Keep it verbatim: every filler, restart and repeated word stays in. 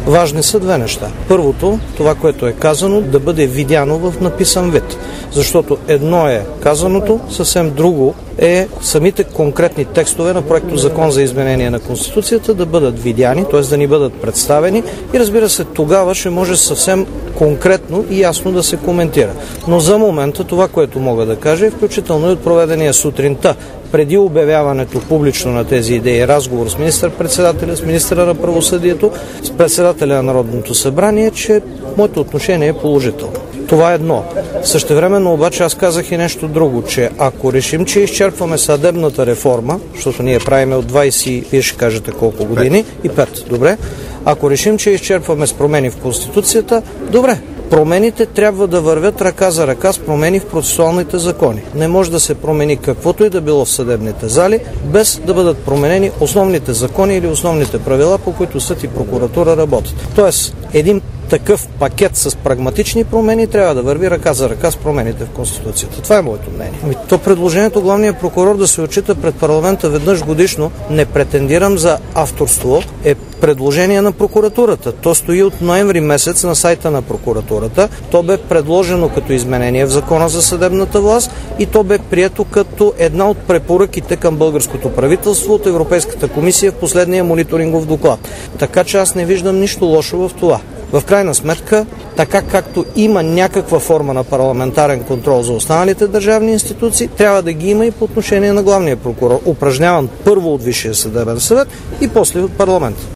Важни са две неща. Първото, това, което е казано, да бъде видяно в написан вид. Защото едно е казаното, съвсем друго е самите конкретни текстове на проекто Закон за изменение на Конституцията да бъдат видяни, т.е. да ни бъдат представени и разбира се, тогава ще може съвсем конкретно и ясно да се коментира. Но за момента това, което мога да кажа, е включително и от проведения сутринта, преди обявяването публично на тези идеи, разговор с министър-председателя, с министъра на правосъдието, с председателя на Народното събрание, че моето отношение е положително. Това е едно. Същевременно обаче аз казах и нещо друго, че ако решим, че изчерпваме съдебната реформа, защото ние правиме от двайсет, вие ще кажете колко години, и пет, добре, ако решим, че изчерпваме с промени в Конституцията, добре, промените трябва да вървят ръка за ръка с промени в процесуалните закони. Не може да се промени каквото и да било в съдебните зали, без да бъдат променени основните закони или основните правила, по които съд и прокуратура работят. Тоест, един такъв пакет с прагматични промени трябва да върви ръка за ръка с промените в Конституцията. Това е моето мнение. Ами, то предложението главният прокурор да се отчита пред парламента веднъж годишно, не претендирам за авторство, е предложение на прокуратурата. То стои от ноември месец на сайта на прокуратурата. То бе предложено като изменение в Закона за съдебната власт и то бе прието като една от препоръките към българското правителство от Европейската комисия в последния мониторингов доклад. Така че аз не виждам нищо лошо в това. В крайна сметка, така както има някаква форма на парламентарен контрол за останалите държавни институции, трябва да ги има и по отношение на главния прокурор, упражняван първо от Висшия съдебен съвет и после от парламента.